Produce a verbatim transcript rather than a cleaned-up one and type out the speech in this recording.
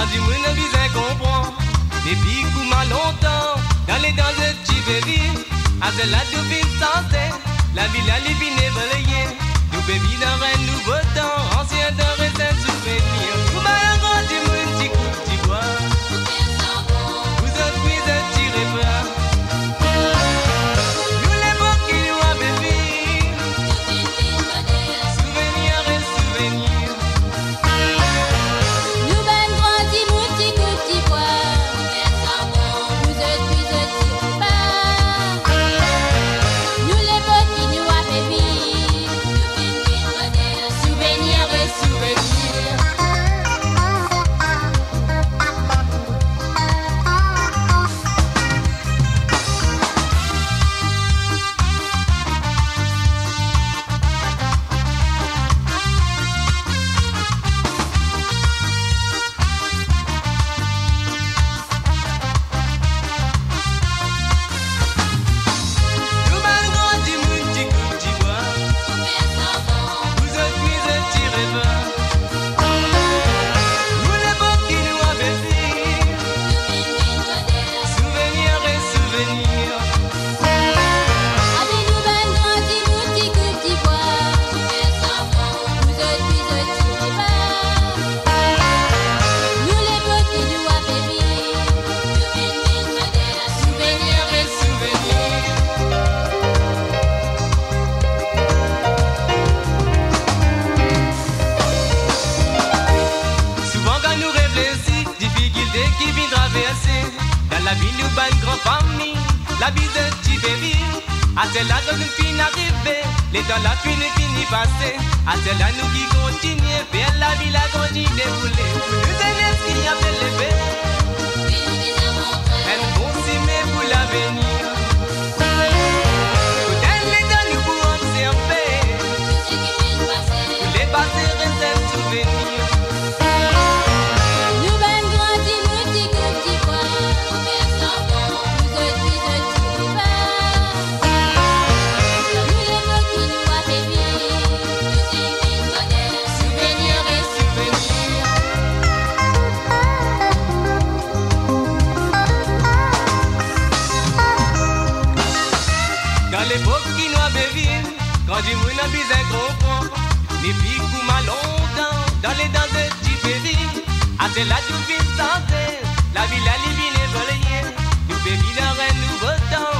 du monde a besoin comprendre. Depuis comment longtemps, dans les dents de petits bébés, à cela de vie santé, la ville a les vignes balayées. Nous bébés dans un nouveau temps, ancien de récent souvenir. Vous m'avez encore du monde, petit coup, petit bois. Vous êtes pris de tirer bras. Nous l'époque qui nous a bébé. Souvenir et souvenir. Nous ben grandi, mon petit coup, petit bois. Vous êtes pris de tirer bras. Nous l'époque qui nous a bébé. Souvenir et souvenir. Nous m'avons grandi, mon petit coup, petit bois. Vous êtes pris de tirer bras. Nous l'époque qui nous a bébé. Souvenir et souvenir. Avec nous ben grandi, mon petit coup, petit bois. Vous êtes pris de tirer bras. Nous l'époque qui nous a bébé. Souvenir et souvenir. Souvent quand nous réfléchissons, difficultés qui viennent traverser. Dans la ville ou une grande famille, la vie de petit bébé. À celle-là que nous finissons arriver, les temps la fin fini passer. À celle-là nous qui continuons, vers la vie la continue dérouler. Nous tenons ce qui a fait lever, un bon ciment pour l'avenir. Dans les temps nous pouvons observer, pour les passer reste un souvenir. Nous ben grandi, mon petit coup, petit bois. Vous êtes pris de tirer bras. Nous l'époque qui nous a bébé. Souvenir et souvenir. Dans l'époque qui nous a bévi, quand du monde a besoin comprendre, les filles coument longtemps, dans les dents de petits bébés, à celle-là tout vite santé, la ville a les vignes balayées, nous bébés dans un nouveau temps,